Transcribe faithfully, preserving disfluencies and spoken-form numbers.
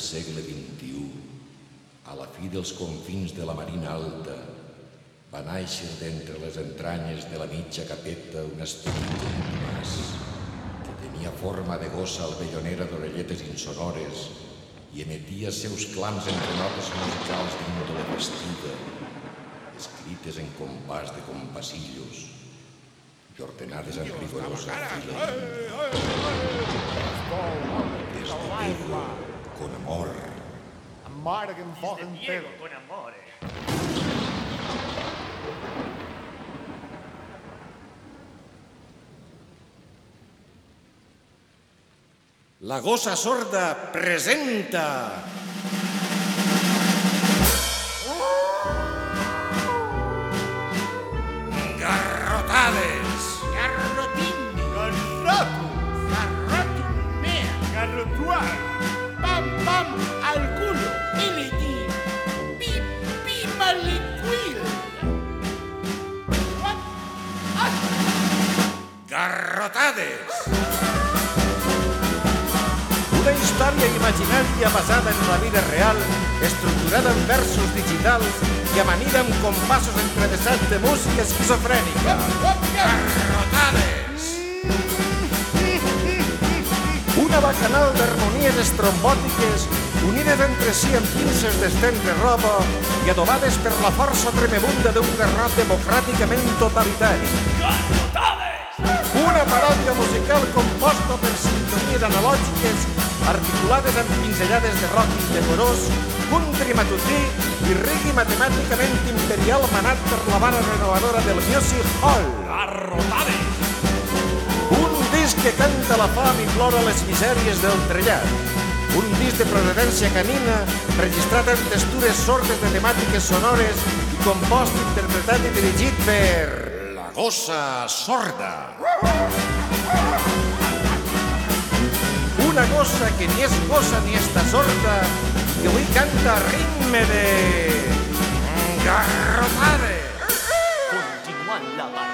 segle vint-i-u, a la fi dels confins de la Marina Alta, va nàixer d'entre les entranyes de la mitja capeta un esperit mas que tenia forma de gossa albellonera d'orelletes insonores i emetia seus clams entre notes musicals d'índole vestida, escrites en compàs de compassillos i ordenades en rigorosa fila. Des de Diego con amor. Des de Diego con amor. La gossa sorda presenta... Garrotades! Garrotín! Garroto! Garrotum mea! Garrotuar! Pam pam al culo! I li dic pip pip a liquil! What? Ah! Garrotades! Una història imaginària basada en la vida real, estructurada en versos digitals i amanida amb compassos entrevessats de música esquizofrènica. Garrotades! Una bacanal d'harmonies estrombòtiques unides entre si amb pinces d'estendre roba i adobades per la força tremebunda d'un garrot democràticament totalitari. Garrotades! Una paròdia musical composta per sintonies analògiques articulades amb pinzellades de rock indecorós, country matutí i reggae matemàticament imperial manat per la vara renovadora del Music Hall. Garrotades! Un disc que canta la fam i plora les misèries del trellat. Un disc de procedència canina, registrat en textures sordes de temàtiques sonores i compost, interpretat i dirigit per... La gossa sorda! Una gossa que ni és gossa ni està sorda, que avui canta a ritme de... Garrotades! Continuant la barra.